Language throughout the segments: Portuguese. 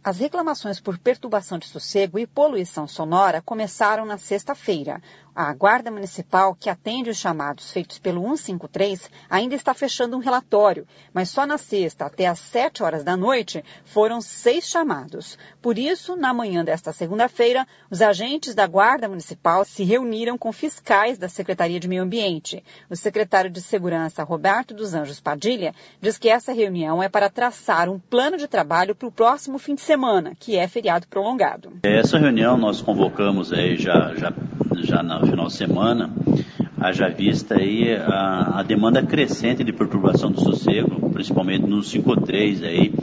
As reclamações por perturbação de sossego e poluição sonora começaram na sexta-feira. A Guarda Municipal, que atende os chamados feitos pelo 153, ainda está fechando um relatório, mas só na sexta, até às 7 horas da noite, foram 6 chamados. Por isso, na manhã desta segunda-feira, os agentes da Guarda Municipal se reuniram com fiscais da Secretaria de Meio Ambiente. O secretário de Segurança, Roberto dos Anjos Padilha, diz que essa reunião é para traçar um plano de trabalho para o próximo fim de semana, que é feriado prolongado. Essa reunião nós convocamos aí já no final de semana, haja vista aí a demanda crescente de perturbação do sossego, principalmente no 53 aí,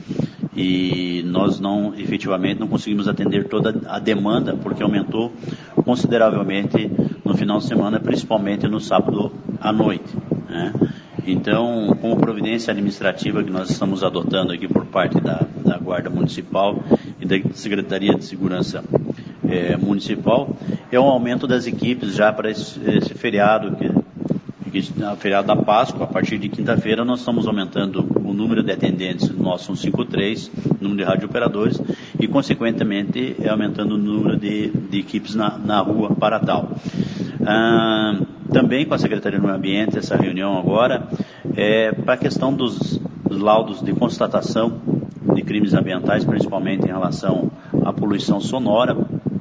e nós efetivamente não conseguimos atender toda a demanda, porque aumentou consideravelmente no final de semana, principalmente no sábado à noite, né? Então, como providência administrativa que nós estamos adotando aqui por parte da Guarda Municipal e da Secretaria de Segurança Municipal, é um aumento das equipes já para esse feriado, feriado da Páscoa. A partir de quinta-feira nós estamos aumentando o número de atendentes do nosso 153, número de radiooperadores, e consequentemente aumentando o número de equipes na rua para tal. Também com a Secretaria do Meio Ambiente, essa reunião agora é para a questão dos laudos de constatação de crimes ambientais, principalmente em relação à poluição sonora,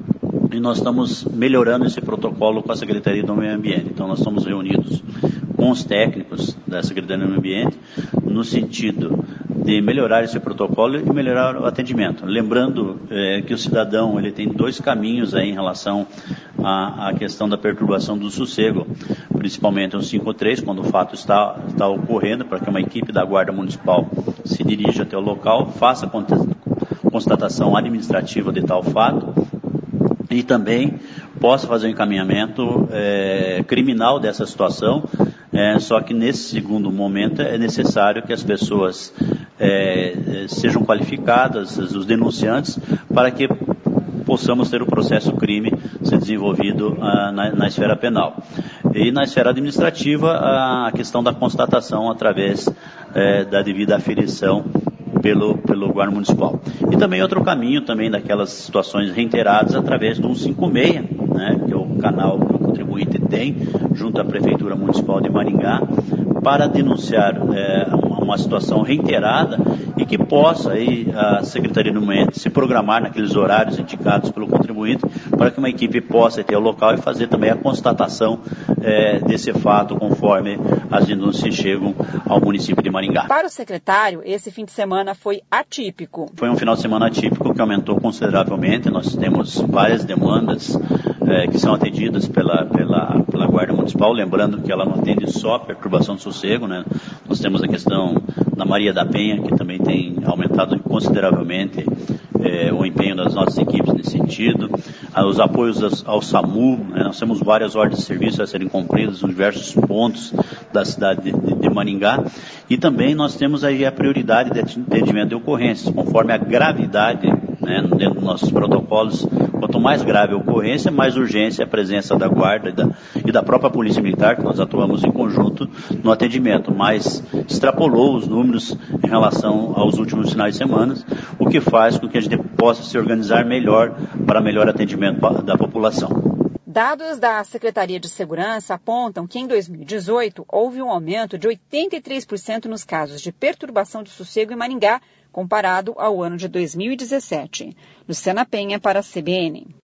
e nós estamos melhorando esse protocolo com a Secretaria do Meio Ambiente. Então nós estamos reunidos com os técnicos da Secretaria do Meio Ambiente no sentido de melhorar esse protocolo e melhorar o atendimento. Lembrando que o cidadão ele tem 2 caminhos aí em relação à questão da perturbação do sossego, principalmente no 53, quando o fato está ocorrendo, para que uma equipe da Guarda Municipal se dirija até o local, faça a constatação administrativa de tal fato e também possa fazer um encaminhamento criminal dessa situação, só que nesse segundo momento é necessário que as pessoas sejam qualificadas, os denunciantes, para que possamos ter o processo crime ser desenvolvido na esfera penal. E na esfera administrativa, a questão da constatação através da devida aferição pelo Guarda Municipal. E também outro caminho também daquelas situações reiteradas através do 156, né, que é o canal que o contribuinte tem junto à Prefeitura Municipal de Maringá, para denunciar uma situação reiterada e que possa aí a Secretaria do Meio Ambiente se programar naqueles horários indicados pelo contribuinte para que uma equipe possa ir até o local e fazer também a constatação desse fato conforme as denúncias chegam ao município de Maringá. Para o secretário, esse fim de semana foi atípico. Foi um final de semana atípico que aumentou consideravelmente. Nós temos várias demandas que são atendidas pela Guarda Municipal, lembrando que ela não atende só a perturbação do sossego, né? Nós temos a questão da Maria da Penha, que também tem aumentado consideravelmente o empenho das nossas equipes nesse sentido, os apoios ao SAMU, né? Nós temos várias ordens de serviço a serem cumpridas em diversos pontos da cidade de Maringá, e também nós temos aí a prioridade de atendimento de ocorrências, conforme a gravidade, né, dentro dos nossos protocolos. Quanto mais grave a ocorrência, mais urgência a presença da Guarda e da própria Polícia Militar, que nós atuamos em conjunto no atendimento, mas extrapolou os números em relação aos últimos finais de semana, o que faz com que a gente possa se organizar melhor para melhor atendimento da população. Dados da Secretaria de Segurança apontam que em 2018 houve um aumento de 83% nos casos de perturbação do sossego em Maringá, comparado ao ano de 2017. Luciana Penha para a CBN.